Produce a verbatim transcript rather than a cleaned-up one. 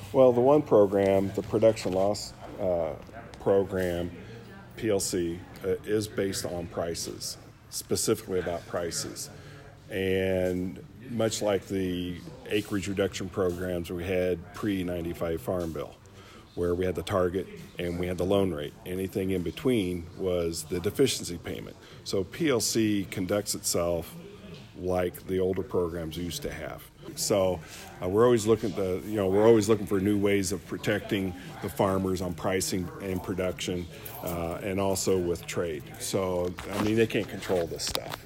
Well, the one program, the production loss uh, program, P L C, uh, is based on prices, specifically about prices. And much like the acreage reduction programs we had pre ninety-five Farm Bill, where we had the target and we had the loan rate. Anything in between was the deficiency payment. So P L C conducts itself like the older programs used to have. So uh, we're always looking to, you know, we're always looking for new ways of protecting the farmers on pricing and production, uh, and also with trade. So I mean, they can't control this stuff.